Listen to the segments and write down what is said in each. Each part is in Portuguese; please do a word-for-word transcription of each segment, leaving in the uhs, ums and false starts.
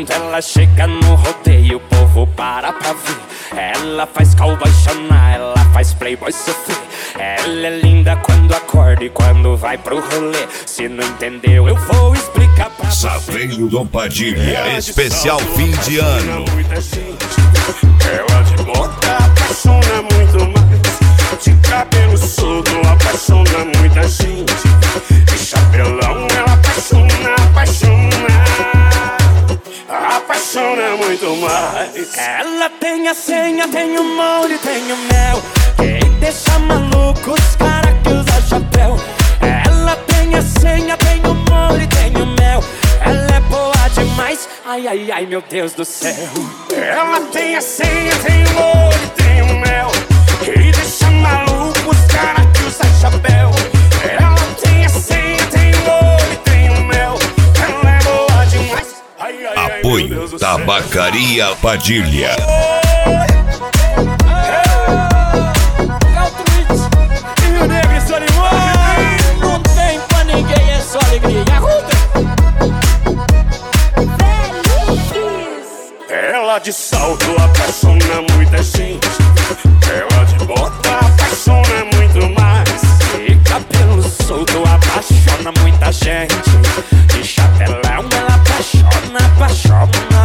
Quando ela chega no rodeio, o povo para pra ver. Ela faz cowboy chorar, ela faz playboy sofrer. Ela é linda quando acorda e quando vai pro rolê. Se não entendeu, eu vou explicar pra você. Saveiro Dom Padilha, especial fim de ano. Ela de bota apaixona muito mais. De cabelo solto apaixona muita gente. De chapelão ela apaixona, apaixona. Apaixona muito mais. Ela tem a senha, tem o molde, tem o mel. Quem deixa maluco os caras que usa chapéu. Ela tem a senha, tem o molde, tem o mel. Ela é boa demais, ai, ai, ai, meu Deus do céu. Ela tem a senha, tem o molde, tem o mel. Quem deixa maluco os caras que usa chapéu. Ela tem a senha, tem o molde, tem o mel. Ela é boa demais. Apoio Tabacaria Padilha. Rio Negro e Solimões. Não tem pra ninguém, é só alegria. Ela de salto apaixona muita gente. Ela de bota apaixona muito mais. De cabelo solto apaixona muita gente. De chapelão ela apaixona, apaixona.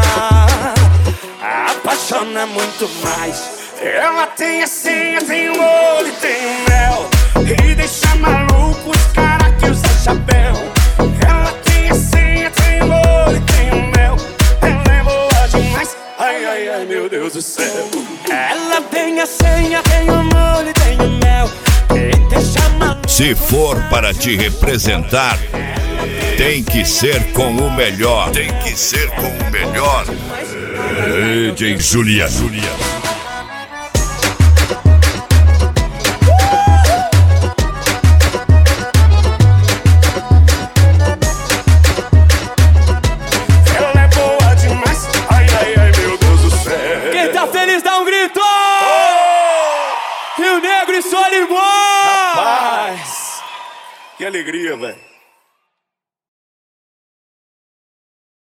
Apaixona muito mais. Ela tem a senha, tem o olho, tem o mel. E deixa maluco os caras que usa chapéu. Ela tem a senha, tem o olho, tem o mel. Ela é boa demais, ai, ai, ai, meu Deus do céu. Ela tem a senha, tem o molho, tem o mel. E deixa maluco. Se for para te representar, tem que ser com o melhor. Tem que ser com o melhor. D J Julia. Julia. Ela é boa demais, ai, ai, ai, meu Deus do céu. Quem tá feliz dá um grito! Oh! Rio Negro e Solimões! Rapaz, que alegria, velho.